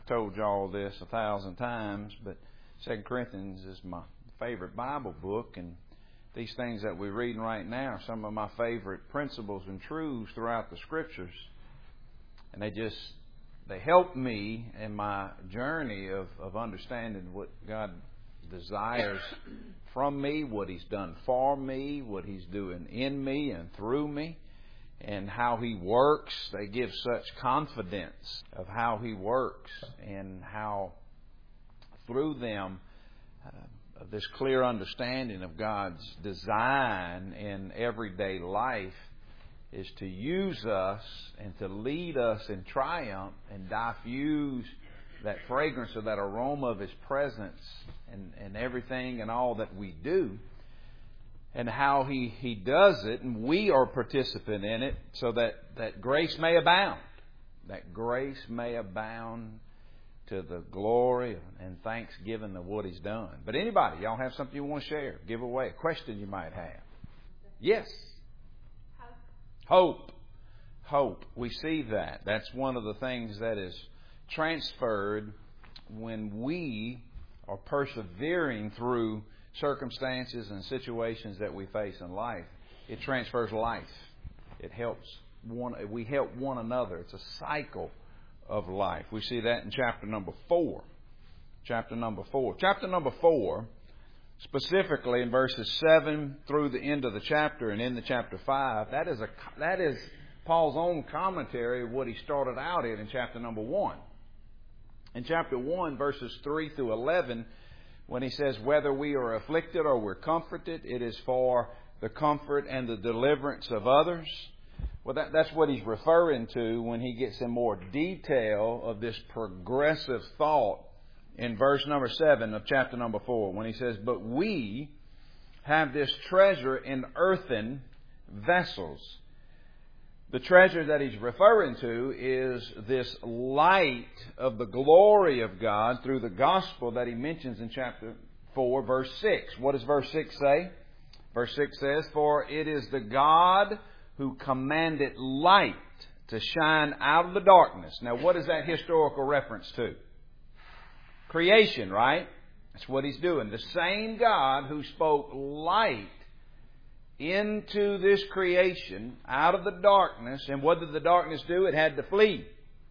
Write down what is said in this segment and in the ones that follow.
told y'all this 1,000 times, but 2 Corinthians is my favorite Bible book, and these things that we're reading right now are some of my favorite principles and truths throughout the Scriptures. And they help me in my journey of understanding what God desires from me, what He's done for me, what He's doing in me and through me, and how He works. They give such confidence of how He works, and how through them this clear understanding of God's design in everyday life is to use us and to lead us in triumph and diffuse that fragrance or that aroma of His presence and everything and all that we do, and how He does it, and we are participant in it, so that grace may abound. That grace may abound to the glory and thanksgiving of what He's done. But anybody, y'all have something you want to share, give away, a question you might have? Yes? Hope. Hope. We see that. That's one of the things that is transferred when we are persevering through circumstances and situations that we face in life. It transfers life. It helps we help one another. It's a cycle of life. We see that in chapter number 4. Chapter number 4, specifically in verses 7 through the end of the chapter and into chapter 5, that is Paul's own commentary of what he started out in chapter number 1. In chapter 1, verses 3 through 11, when he says, whether we are afflicted or we're comforted, it is for the comfort and the deliverance of others. Well, that's what he's referring to when he gets in more detail of this progressive thought in verse number 7 of chapter number 4, when he says, but we have this treasure in earthen vessels. The treasure that he's referring to is this light of the glory of God through the gospel that he mentions in chapter 4, verse 6. What does verse 6 say? Verse 6 says, for it is the God who commanded light to shine out of the darkness. Now, what is that historical reference to? Creation, right? That's what He's doing. The same God who spoke light into this creation out of the darkness. And what did the darkness do? It had to flee.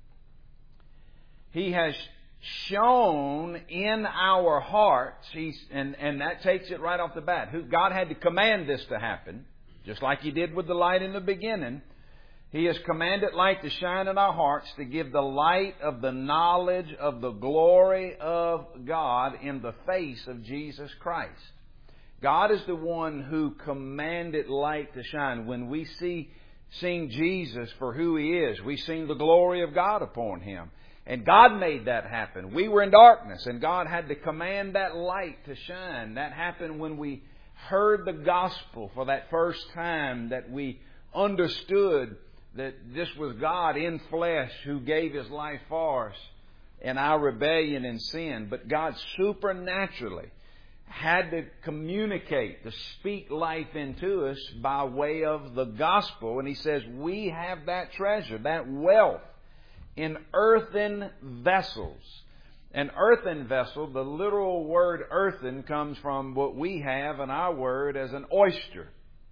He has shown in our hearts, and that takes it right off the bat. God had to command this to happen, just like He did with the light in the beginning. He has commanded light to shine in our hearts to give the light of the knowledge of the glory of God in the face of Jesus Christ. God is the one who commanded light to shine. When we seen Jesus for who He is, we seen the glory of God upon Him. And God made that happen. We were in darkness, and God had to command that light to shine. That happened when we heard the gospel for that first time, that we understood that this was God in flesh who gave His life for us in our rebellion and sin. But God supernaturally had to communicate, to speak life into us by way of the gospel. And He says we have that treasure, that wealth, in earthen vessels. An earthen vessel, the literal word earthen comes from what we have in our word as an oyster.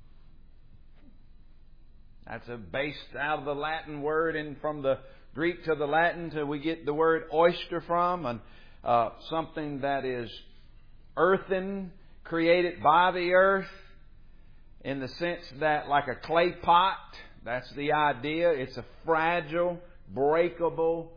That's based out of the Latin word, and from the Greek to the Latin we get the word oyster from, and something that is earthen, created by the earth, in the sense that like a clay pot, that's the idea. It's a fragile, breakable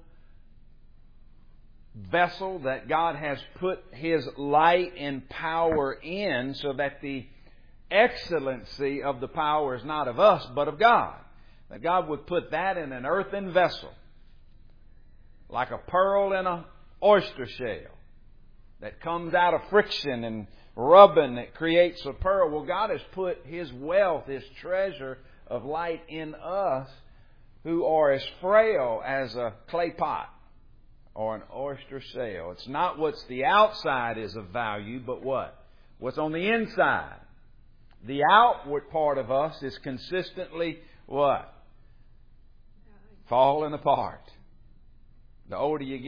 vessel that God has put His light and power in, so that the excellency of the power is not of us but of God. That God would put that in an earthen vessel, like a pearl in an oyster shell, that comes out of friction and rubbing that creates a pearl. Well, God has put His wealth, His treasure of light in us, who are as frail as a clay pot or an oyster shell. It's not what's the outside is of value, but what's on the inside. The outward part of us is consistently what? Falling apart. The older you get,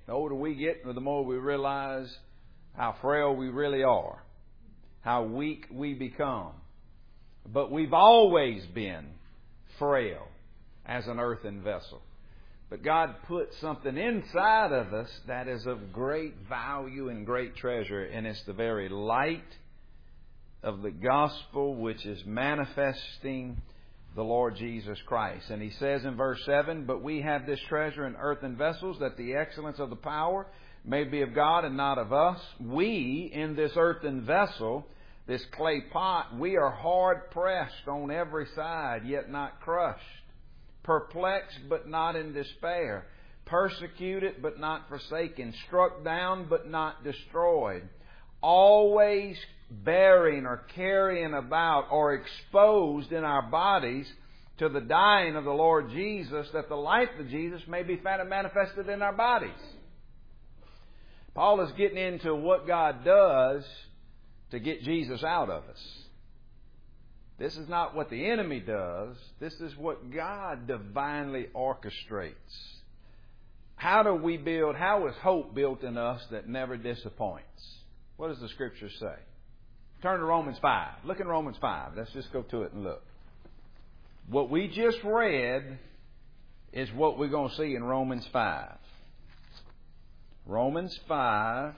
The older we get, the more we realize how frail we really are, how weak we become. But we've always been frail as an earthen vessel. But God put something inside of us that is of great value and great treasure, and it's the very light of the gospel which is manifesting the Lord Jesus Christ. And He says in verse 7, "But we have this treasure in earthen vessels, that the excellence of the power may be of God and not of us." We, in this earthen vessel, this clay pot, we are hard pressed on every side, yet not crushed. Perplexed, but not in despair. Persecuted, but not forsaken. Struck down, but not destroyed. Always bearing or carrying about or exposed in our bodies to the dying of the Lord Jesus, that the life of Jesus may be found and manifested in our bodies. Paul is getting into what God does to get Jesus out of us. This is not what the enemy does. This is what God divinely orchestrates. How is hope built in us that never disappoints? What does the Scripture say? Turn to Romans 5. Look in Romans 5. Let's just go to it and look. What we just read is what we're going to see in Romans 5. Romans 5.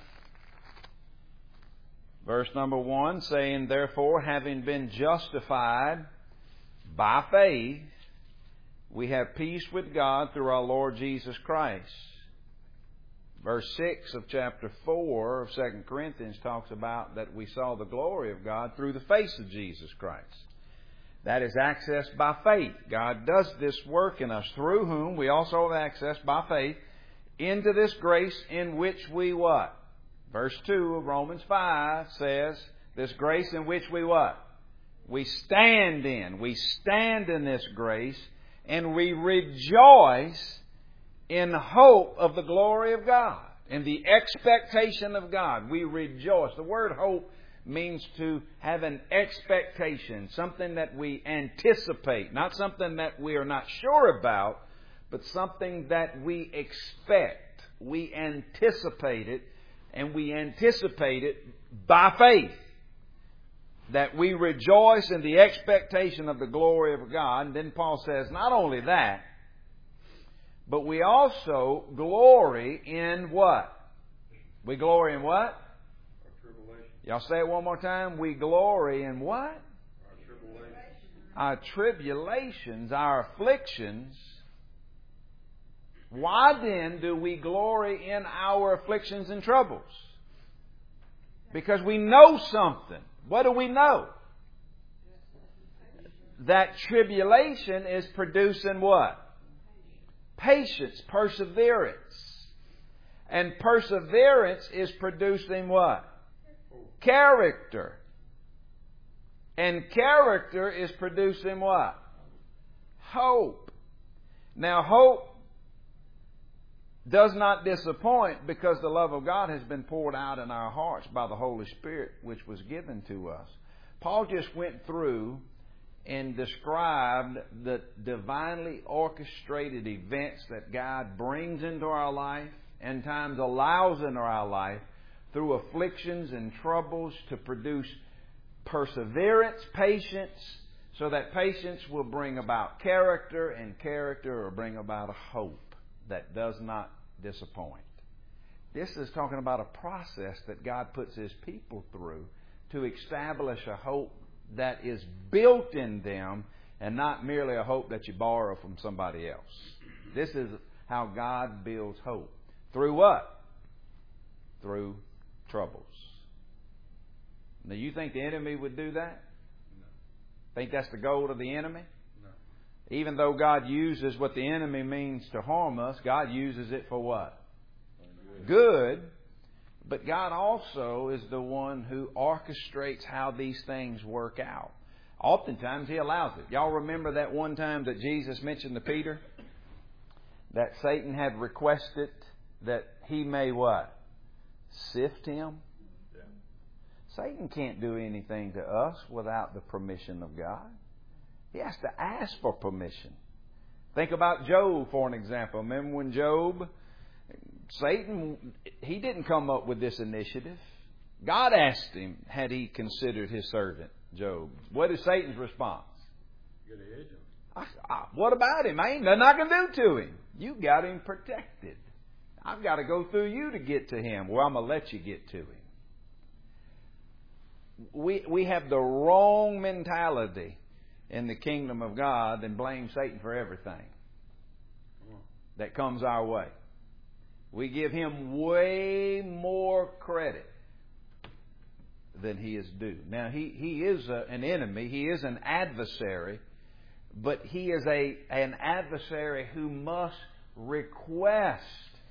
Verse number 1, saying, "Therefore, having been justified by faith, we have peace with God through our Lord Jesus Christ." Verse 6 of chapter 4 of 2 Corinthians talks about that we saw the glory of God through the face of Jesus Christ. That is accessed by faith. God does this work in us, through whom we also have access by faith into this grace in which we what? Verse 2 of Romans 5 says, this grace in which we what? We stand in. We stand in this grace, and we rejoice in hope of the glory of God, in the expectation of God. We rejoice. The word hope means to have an expectation, something that we anticipate, not something that we are not sure about, but something that we expect. We anticipate it. And we anticipate it by faith, that we rejoice in the expectation of the glory of God. And then Paul says, not only that, but we also glory in what? We glory in what? Our tribulation. Y'all say it one more time. We glory in what? Our tribulation. Our tribulations, our afflictions. Why then do we glory in our afflictions and troubles? Because we know something. What do we know? That tribulation is producing what? Patience, perseverance. And perseverance is producing what? Character. And character is producing what? Hope. Now, hope does not disappoint, because the love of God has been poured out in our hearts by the Holy Spirit, which was given to us. Paul just went through and described the divinely orchestrated events that God brings into our life and times allows into our life through afflictions and troubles to produce perseverance, patience, so that patience will bring about character, and character will bring about a hope that does not disappoint. This is talking about a process that God puts His people through to establish a hope that is built in them, and not merely a hope that you borrow from somebody else. This is how God builds hope. Through what? Through troubles. Now, you think the enemy would do that? No. Think that's the goal of the enemy? No. Even though God uses what the enemy means to harm us, God uses it for what? Good. But God also is the one who orchestrates how these things work out. Oftentimes He allows it. Y'all remember that one time that Jesus mentioned to Peter that Satan had requested that he may what? Sift him? Yeah. Satan can't do anything to us without the permission of God. He has to ask for permission. Think about Job for an example. Remember when Job Satan, he didn't come up with this initiative. God asked him, had he considered his servant, Job. What is Satan's response? Get ahead of him. What about him? I ain't nothing I can do to him. You got him protected. I've got to go through you to get to him. Well, I'm going to let you get to him. We have the wrong mentality in the kingdom of God and blame Satan for everything that comes our way. We give him way more credit than he is due. Now, he is an enemy. He is an adversary. But he is an adversary who must request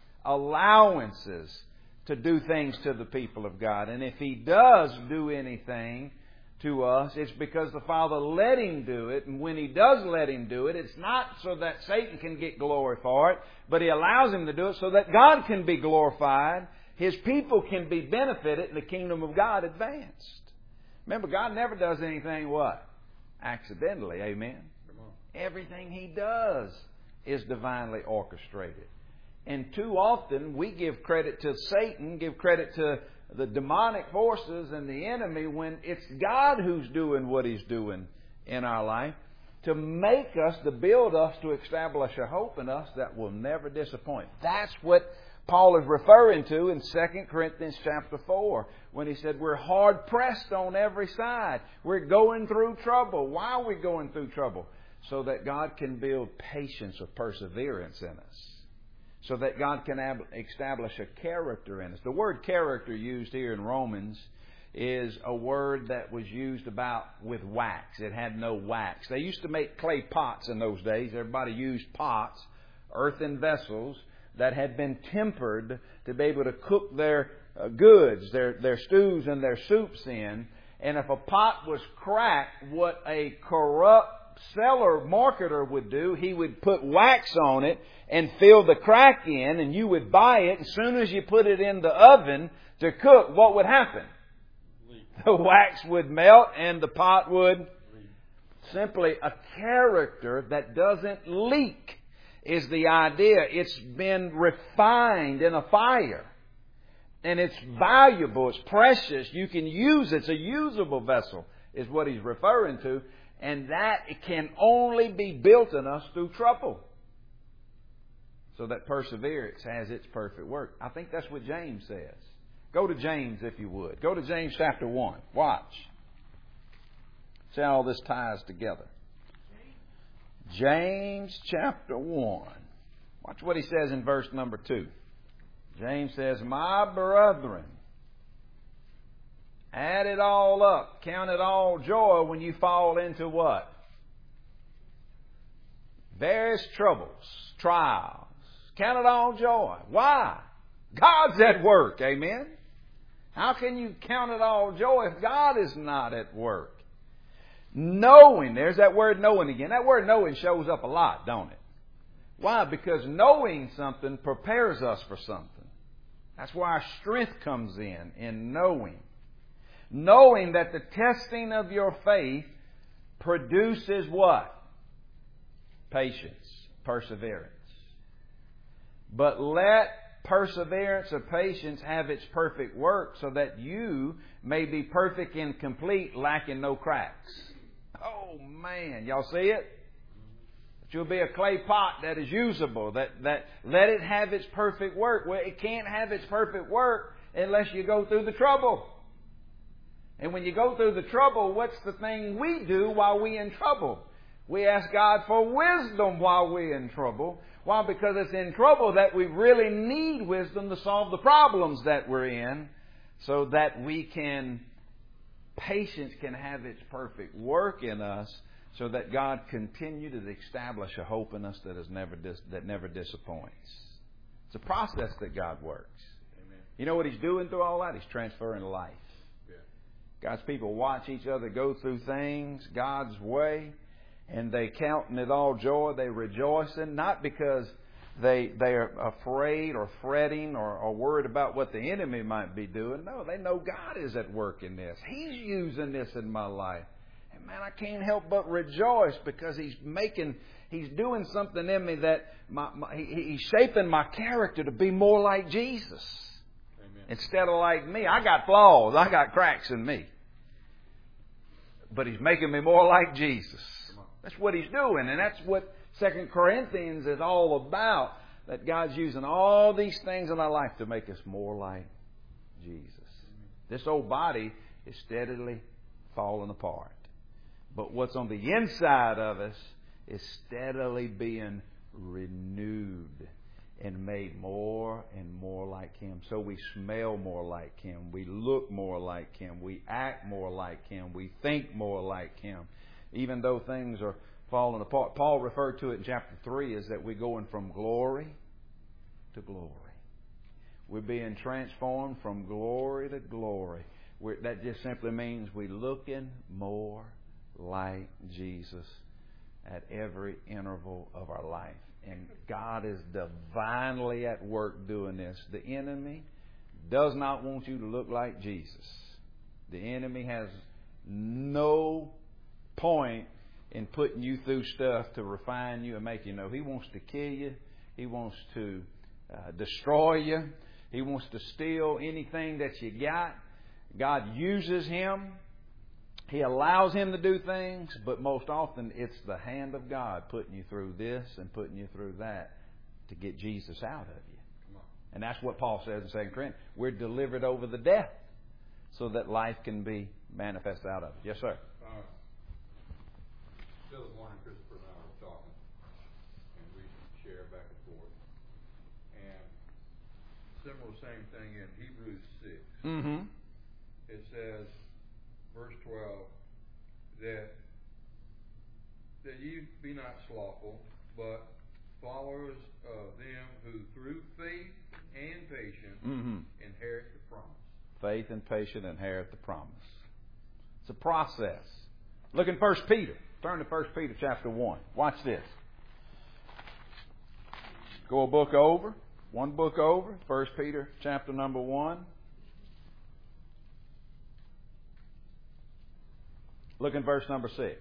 allowances to do things to the people of God. And if he does do anything to us, it's because the Father let him do it. And when he does let him do it, it's not so that Satan can get glory for it, but he allows him to do it so that God can be glorified, his people can be benefited, and the kingdom of God advanced. Remember, God never does anything what? Accidentally. Amen? Everything he does is divinely orchestrated. And too often we give credit to Satan, give credit to the demonic forces and the enemy when it's God who's doing what he's doing in our life to make us, to build us, to establish a hope in us that will never disappoint. That's what Paul is referring to in 2 Corinthians chapter 4 when he said we're hard pressed on every side. We're going through trouble. Why are we going through trouble? So that God can build patience or perseverance in us. So that God can establish a character in us. The word character used here in Romans is a word that was used about with wax. It had no wax. They used to make clay pots in those days. Everybody used pots, earthen vessels that had been tempered to be able to cook their goods, their stews and their soups in. And if a pot was cracked, what a corrupt seller marketer would do, he would put wax on it and fill the crack in, and you would buy it. As soon as you put it in the oven to cook, what would happen? The wax would melt and the pot would simply a character that doesn't leak is the idea. It's been refined in a fire. And it's valuable. It's precious. You can use it. It's a usable vessel is what he's referring to. And that it can only be built in us through trouble. So that perseverance has its perfect work. I think that's what James says. Go to James if you would. Go to James chapter 1. Watch. See how all this ties together. James chapter 1. Watch what he says in verse number 2. James says, my brethren, add it all up. Count it all joy when you fall into what? Various troubles, trials. Count it all joy. Why? God's at work. Amen? How can you count it all joy if God is not at work? Knowing. There's that word knowing again. That word knowing shows up a lot, don't it? Why? Because knowing something prepares us for something. That's why our strength comes in knowing. Knowing that the testing of your faith produces what? Patience, perseverance. But let perseverance or patience have its perfect work so that you may be perfect and complete, lacking no cracks. Oh man, y'all see it? That you'll be a clay pot that is usable, that let it have its perfect work. Well, it can't have its perfect work unless you go through the trouble. And when you go through the trouble, what's the thing we do while we're in trouble? We ask God for wisdom while we're in trouble. Why? Because it's in trouble that we really need wisdom to solve the problems that we're in so that patience can have its perfect work in us so that God continue to establish a hope in us that never disappoints. It's a process that God works. Amen. You know what He's doing through all that? He's transferring life. Yeah. God's people watch each other go through things God's way, and they counting it all joy. They rejoicing, not because they are afraid or fretting or worried about what the enemy might be doing. No, they know God is at work in this. He's using this in my life. And man, I can't help but rejoice because He's doing something in me that He's shaping my character to be more like Jesus. Amen. Instead of like me. I got flaws. I got cracks in me. But He's making me more like Jesus. That's what He's doing. And that's what 2 Corinthians is all about. That God's using all these things in our life to make us more like Jesus. This old body is steadily falling apart. But what's on the inside of us is steadily being renewed and made more and more like Him. So we smell more like Him. We look more like Him. We act more like Him. We think more like Him. Even though things are falling apart. Paul referred to it in chapter 3 as that we're going from glory to glory. We're being transformed from glory to glory. That just simply means we're looking more like Jesus at every interval of our life. And God is divinely at work doing this. The enemy does not want you to look like Jesus. The enemy has no point in putting you through stuff to refine you and make you know. He wants to kill you. He wants to destroy you. He wants to steal anything that you got. God uses him. He allows him to do things, but most often it's the hand of God putting you through this and putting you through that to get Jesus out of you. And that's what Paul says in 2 Corinthians. We're delivered over the death so that life can be manifested out of it. Yes, sir. Still Warren, Christopher, and I were talking, and we share back and forth. And similar same thing in Hebrews 6. Mm-hmm. It says, verse 12, that ye be not slothful, but followers of them who through faith and patience inherit the promise. Faith and patience inherit the promise. It's a process. Look in 1 Peter. Turn to 1 Peter chapter 1. Watch this. Go a book over. One book over. 1 Peter chapter number 1. Look in verse number 6. If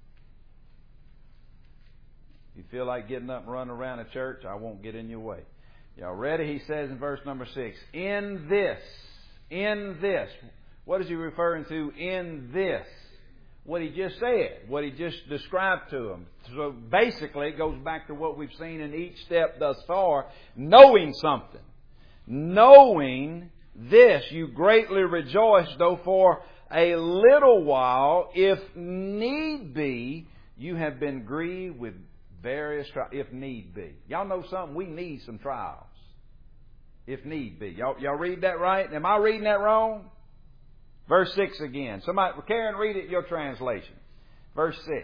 you feel like getting up and running around the church, I won't get in your way. Y'all ready? He says in verse number 6, in this. What is he referring to in this? What he just said, what he just described to them. So basically it goes back to what we've seen in each step thus far. Knowing something. Knowing this, you greatly rejoice, though for a little while, if need be, you have been grieved with various trials. If need be. Y'all know something? We need some trials. If need be. Y'all read that right? Am I reading that wrong? Verse 6 again. Somebody, Karen, read it your translation. Verse 6.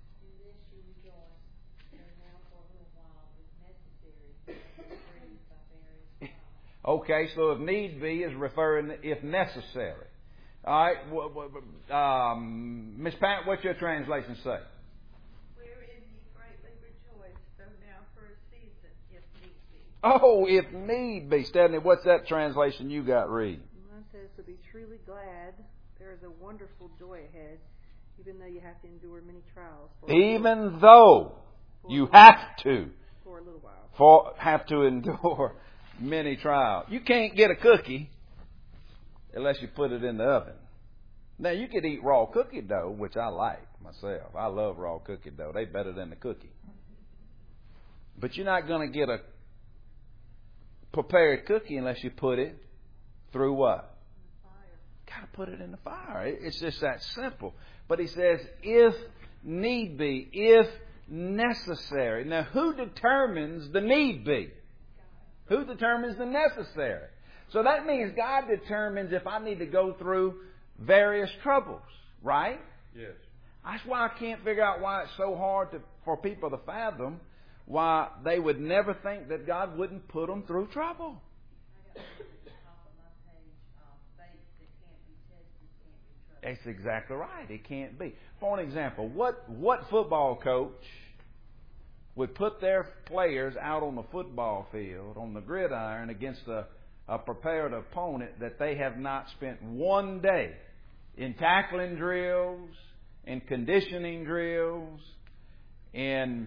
Okay, so if need be is referring to if necessary. All right, Miss Pat, what's your translation say? Wherein ye greatly rejoice, though now for a season, if need be. Oh, if need be. Stephanie, what's that translation you got? Read. Mine says to be truly glad. There is a wonderful joy ahead, even though you have to endure many trials. Even though you have to. For a little while. Have to endure many trials. You can't get a cookie unless you put it in the oven. Now, you could eat raw cookie dough, which I like myself. I love raw cookie dough. They're better than the cookie. But you're not going to get a prepared cookie unless you put it through what? Got to put it in the fire. It's just that simple. But he says, if need be, if necessary. Now, who determines the need be? Who determines the necessary? So that means God determines if I need to go through various troubles, right? Yes. That's why I can't figure out why it's so hard for people to fathom why they would never think that God wouldn't put them through trouble. That's exactly right. It can't be. For an example, what football coach would put their players out on the football field, on the gridiron, against a prepared opponent that they have not spent one day in tackling drills, in conditioning drills, in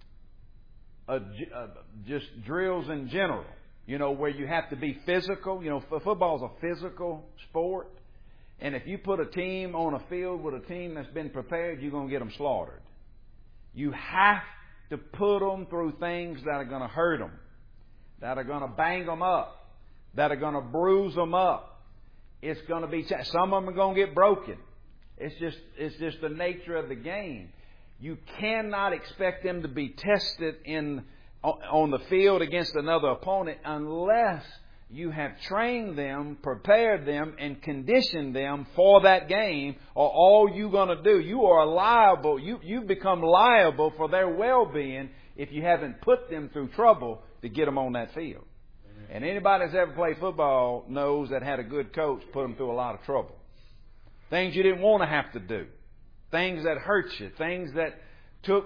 just drills in general, where you have to be physical. Football's a physical sport. And if you put a team on a field with a team that's been prepared, you're going to get them slaughtered. You have to put them through things that are going to hurt them, that are going to bang them up, that are going to bruise them up. It's going to be, some of them are going to get broken. It's just the nature of the game. You cannot expect them to be tested on the field against another opponent unless you have trained them, prepared them, and conditioned them for that game, or all you're going to do, you are liable, you become liable for their well-being if you haven't put them through trouble to get them on that field. Amen. And anybody that's ever played football knows that had a good coach put them through a lot of trouble. Things you didn't want to have to do. Things that hurt you. Things that took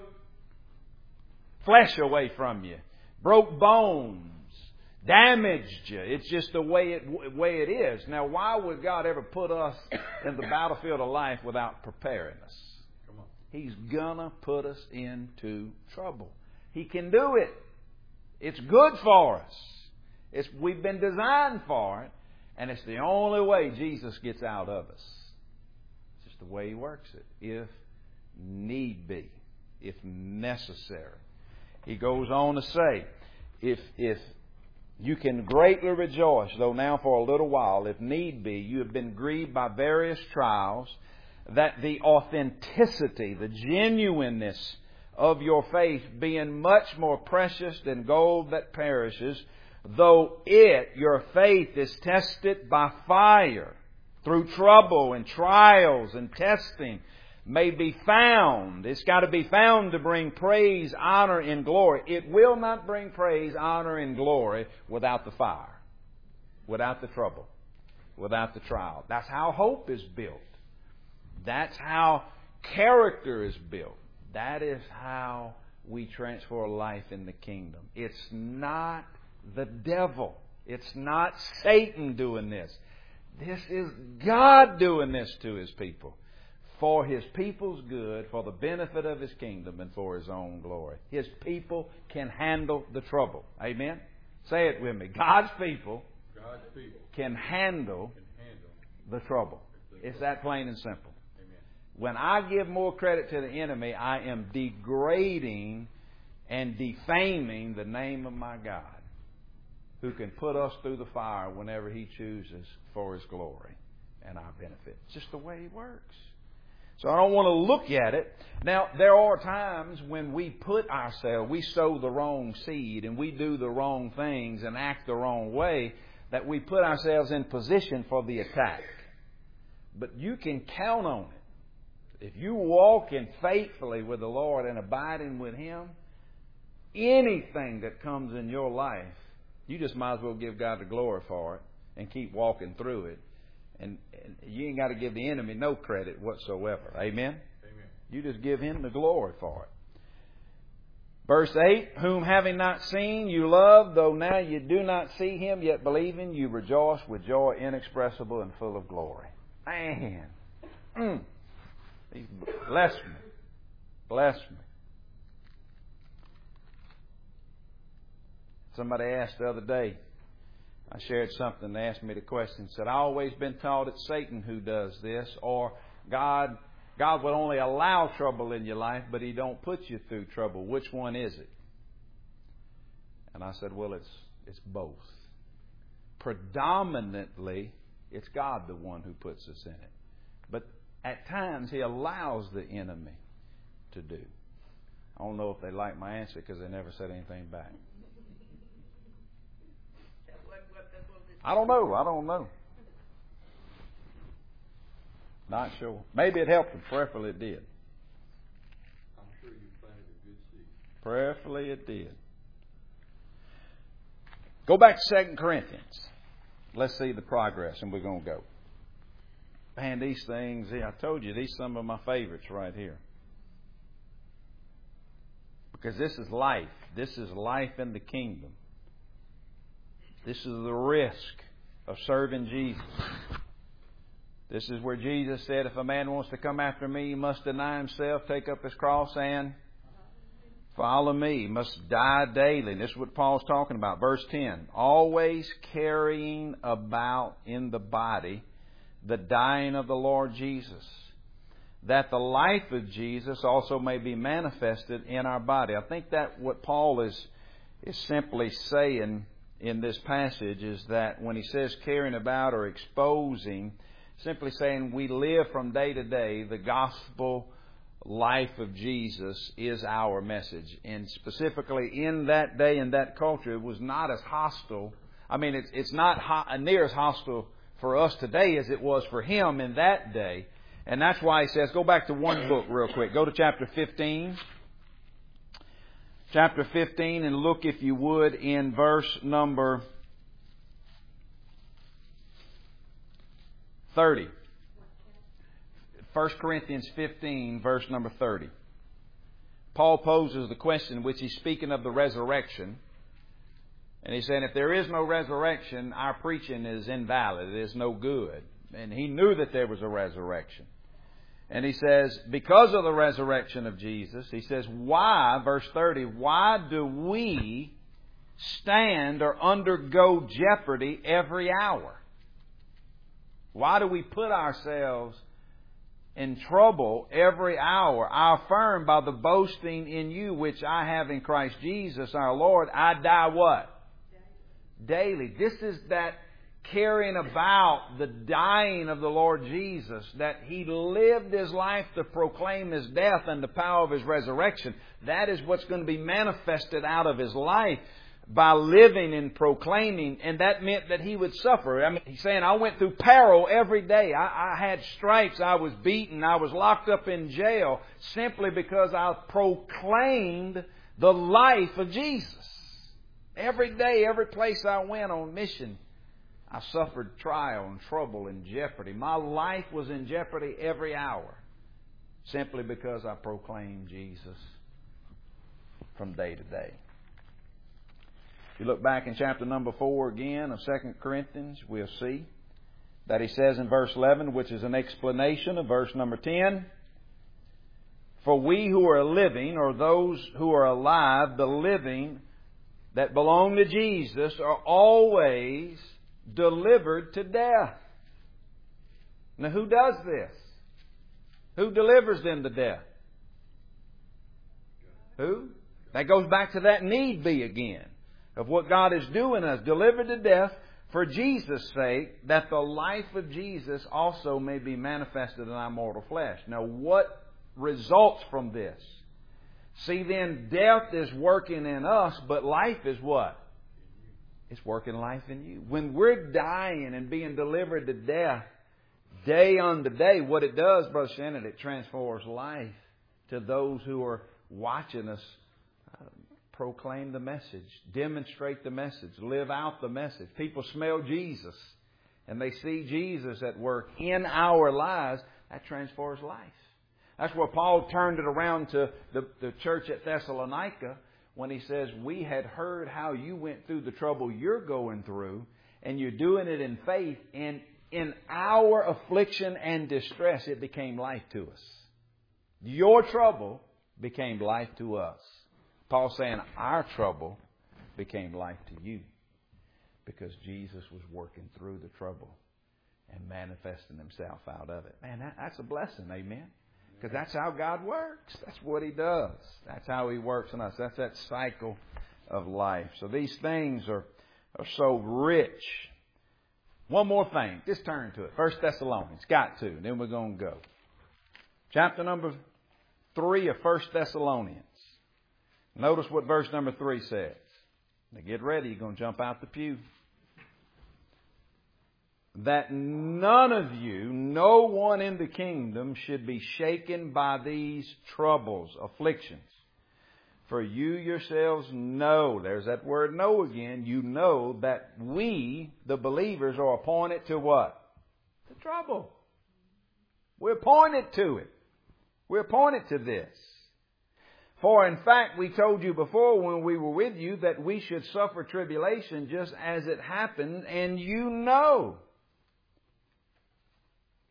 flesh away from you. Broke bones. Damaged you. It's just the way it is. Now, why would God ever put us in the battlefield of life without preparing us? Come on. He's gonna put us into trouble. He can do it. It's good for us. We've been designed for it, and it's the only way Jesus gets out of us. It's just the way He works it. If need be, if necessary. He goes on to say, if you can greatly rejoice, though now for a little while, if need be, you have been grieved by various trials, that the authenticity, the genuineness of your faith, being much more precious than gold that perishes, though your faith is tested by fire, through trouble and trials and testing, may be found. It's got to be found to bring praise, honor, and glory. It will not bring praise, honor, and glory without the fire, without the trouble, without the trial. That's how hope is built. That's how character is built. That is how we transfer life in the kingdom. It's not the devil. It's not Satan doing this. This is God doing this to His people. For His people's good, for the benefit of His kingdom, and for His own glory. His people can handle the trouble. Amen? Say it with me. God's people can handle the trouble. It's that plain and simple. Amen. When I give more credit to the enemy, I am degrading and defaming the name of my God, who can put us through the fire whenever He chooses for His glory and our benefit. It's just the way He works. So I don't want to look at it. Now, there are times when we sow the wrong seed and we do the wrong things and act the wrong way, that we put ourselves in position for the attack. But you can count on it. If you walk in faithfully with the Lord and abiding with Him, anything that comes in your life, you just might as well give God the glory for it and keep walking through it. And you ain't got to give the enemy no credit whatsoever. Amen? Amen. You just give him the glory for it. Verse 8, whom having not seen you love, though now you do not see Him, yet believing you rejoice with joy inexpressible and full of glory. Man. Bless me. Bless me. Somebody asked the other day, I shared something, they asked me the question, said, I've always been taught it's Satan who does this, or God will only allow trouble in your life, but He don't put you through trouble. Which one is it? And I said, well, it's both. Predominantly, it's God the one who puts us in it. But at times, He allows the enemy to do. I don't know if they like my answer because they never said anything back. I don't know. Not sure. Maybe it helped them. Prayerfully it did. I'm sure you planted a good seed. Prayerfully it did. Go back to 2 Corinthians. Let's see the progress, and we're going to go. Man, these things, I told you, these are some of my favorites right here. Because this is life. This is life in the kingdom. This is the risk of serving Jesus. This is where Jesus said, if a man wants to come after me, he must deny himself, take up his cross, and follow me. He must die daily. And this is what Paul's talking about. Verse 10. Always carrying about in the body the dying of the Lord Jesus, that the life of Jesus also may be manifested in our body. I think that what Paul is simply saying in this passage is that when he says carrying about or exposing, simply saying we live from day to day, the gospel life of Jesus is our message. And specifically in that day and that culture, it was not as hostile. I mean, it's not near as hostile for us today as it was for him in that day. And that's why he says, go back to one book real quick. Go to chapter 15. Chapter 15, and look, if you would, in verse number 30. 1 Corinthians 15, verse number 30. Paul poses the question, which he's speaking of the resurrection. And he's saying, if there is no resurrection, our preaching is invalid. It is no good. And he knew that there was a resurrection. And he says, because of the resurrection of Jesus, he says, why, verse 30, why do we stand or undergo jeopardy every hour? Why do we put ourselves in trouble every hour? I affirm by the boasting in you which I have in Christ Jesus our Lord, I die what? Daily. This is that carrying about the dying of the Lord Jesus, that He lived His life to proclaim His death and the power of His resurrection. That is what's going to be manifested out of His life by living and proclaiming, and that meant that He would suffer. I mean, He's saying, I went through peril every day. I had stripes. I was beaten. I was locked up in jail simply because I proclaimed the life of Jesus. Every day, every place I went on mission, I suffered trial and trouble and jeopardy. My life was in jeopardy every hour simply because I proclaimed Jesus from day to day. If you look back in chapter number 4 again of 2 Corinthians, we'll see that he says in verse 11, which is an explanation of verse number 10, for we who are living, or those who are alive, the living that belong to Jesus, are always delivered to death. Now, who does this? Who delivers them to death? Who? That goes back to that need be again of what God is doing us, delivered to death for Jesus' sake, that the life of Jesus also may be manifested in our mortal flesh. Now, what results from this? See, then, death is working in us, but life is what? It's working life in you. When we're dying and being delivered to death day unto day, what it does, Brother Shannon, it transforms life to those who are watching us proclaim the message, demonstrate the message, live out the message. People smell Jesus and they see Jesus at work in our lives. That transforms life. That's where Paul turned it around to the church at Thessalonica when he says, we had heard how you went through the trouble you're going through, and you're doing it in faith, and in our affliction and distress, it became life to us. Your trouble became life to us. Paul's saying our trouble became life to you because Jesus was working through the trouble and manifesting Himself out of it. Man, that's a blessing, amen? Because that's how God works. That's what He does. That's how He works in us. That's that cycle of life. So these things are so rich. One more thing. Just turn to it. 1 Thessalonians. Got to. Then we're going to go. Chapter number 3 of 1 Thessalonians. Notice what verse number 3 says. Now get ready. You're going to jump out the pew. That none of you, no one in the kingdom, should be shaken by these troubles, afflictions. For you yourselves know, there's that word know again, you know that we, the believers, are appointed to what? The trouble. We're appointed to it. We're appointed to this. For in fact, we told you before when we were with you that we should suffer tribulation just as it happened, and you know.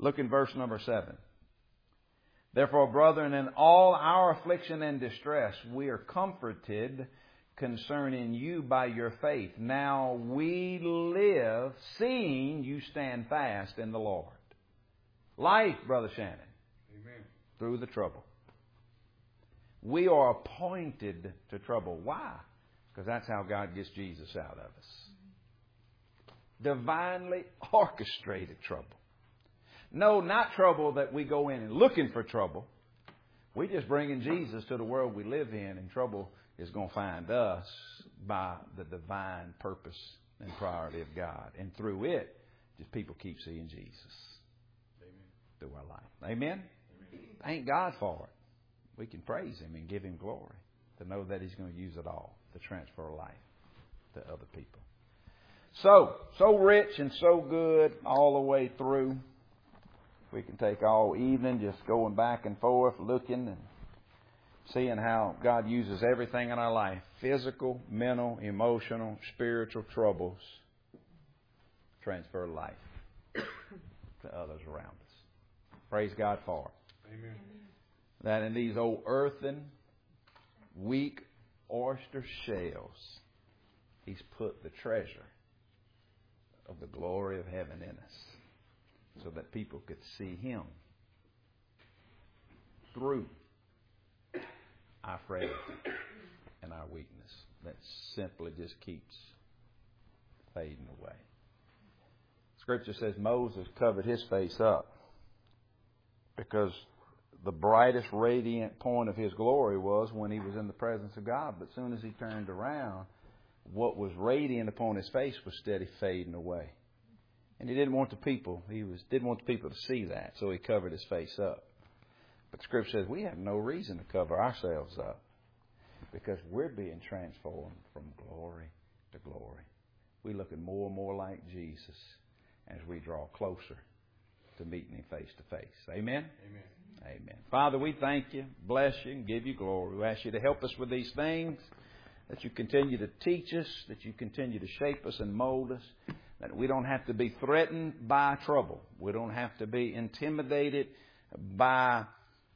Look in verse number 7. Therefore, brethren, in all our affliction and distress, we are comforted concerning you by your faith. Now we live, seeing you stand fast in the Lord. Life, Brother Shannon. Amen. Through the trouble. We are appointed to trouble. Why? Because that's how God gets Jesus out of us. Divinely orchestrated trouble. No, not trouble that we go in and looking for trouble. We're just bringing Jesus to the world we live in, and trouble is going to find us by the divine purpose and priority of God. And through it, just people keep seeing Jesus. Amen. Through our life. Amen? Amen. Thank God for it. We can praise Him and give Him glory to know that He's going to use it all to transfer life to other people. So rich and so good all the way through. We can take all evening just going back and forth, looking and seeing how God uses everything in our life. Physical, mental, emotional, spiritual troubles. Transfer life to others around us. Praise God for it. Amen. That in these old earthen, weak oyster shells, He's put the treasure of the glory of heaven in us, so that people could see Him through our frailty and our weakness that simply just keeps fading away. Scripture says Moses covered his face up because the brightest radiant point of his glory was when he was in the presence of God. But as soon as he turned around, what was radiant upon his face was steady fading away. And he didn't want the people to see that, so he covered his face up. But Scripture says we have no reason to cover ourselves up because we're being transformed from glory to glory. We're looking more and more like Jesus as we draw closer to meeting Him face to face. Amen? Amen. Amen. Father, we thank You, bless You, and give You glory. We ask You to help us with these things, that You continue to teach us, that You continue to shape us and mold us, that we don't have to be threatened by trouble. We don't have to be intimidated by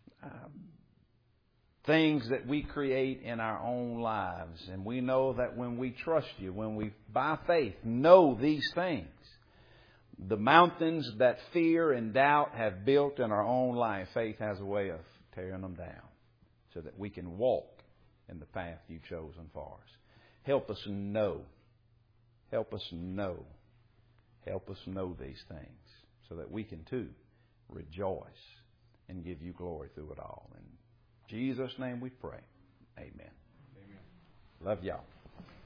things that we create in our own lives. And we know that when we trust You, when we, by faith, know these things, the mountains that fear and doubt have built in our own life, faith has a way of tearing them down so that we can walk in the path You've chosen for us. Help us know. Help us know. Help us know these things so that we can too rejoice and give You glory through it all. In Jesus' name we pray. Amen. Amen. Love y'all.